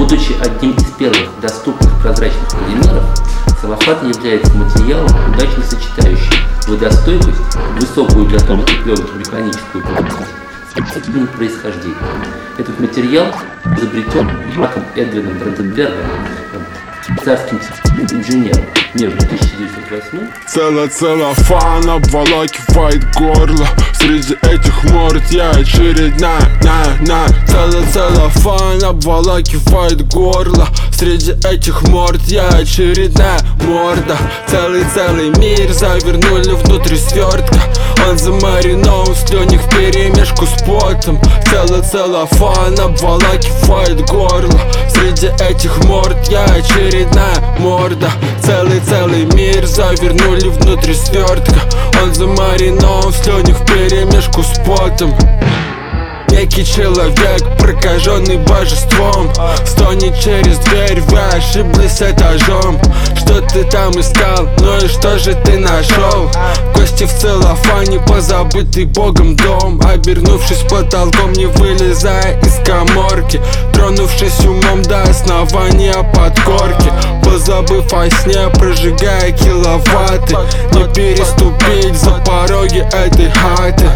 Будучи одним из первых доступных прозрачных полимеров, целлофан является материалом, удачно сочетающим водостойкость, высокую для тонкой пленки механическую прочность с специфичным происхождением. Этот материал изобретен Маком Эдвином Бранденбергом, швейцарским инженером, между 1908. Целлофан обволакивает горло. Среди этих морд я очередная. Целлофан обволакивает горло. Среди этих морд я очередная морда. Целый мир завернули внутри свертка. Он замаринован в слюнях вперемешку с потом. Целлофан обволакивает горло. Среди этих морд я очередная морда. Целый мир завернули внутри свертка. Он замаринован в слюнях вперемешку с потом. Некий человек, прокаженный божеством, стонет через дверь, вы ошиблись этажом. Что ты там искал? Ну и что же ты нашел? Кости в целлофане, позабытый Богом дом. Обернувшись потолком, не вылезая из каморки, тронувшись умом до основания подкорки, позабыв о сне, прожигая киловатты. Не переступить за пороги этой хаты.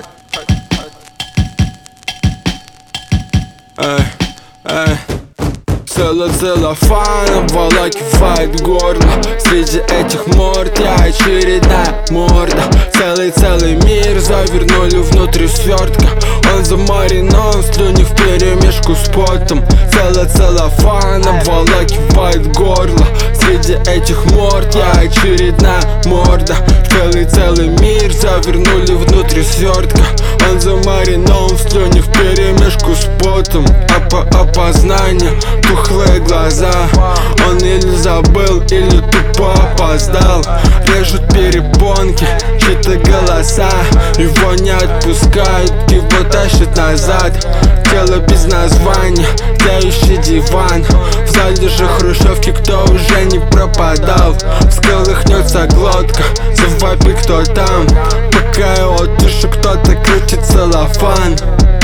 Целлофан обволакивает горло. Среди этих морд я очередная морда. Целый мир завернули внутри свертка. Он замаринован в слюнях вперемешку с потом. Целлофан обволакивает горло. Среди этих морд я очередная морда. Целый мир завернули внутри свертка. Он замаринован в слюнях вперемешку с потом. Опознание, тухлые глаза. Он или забыл, или тупо опоздал. Режут перепонки, чьи-то голоса. Его не отпускают, его тащат назад. Тело без названия, тлеющий диван. В зале же хрущевки, кто уже не пропадал. Всколыхнется глотка, завопит кто там. Пока его душу кто-то крутит целлофан.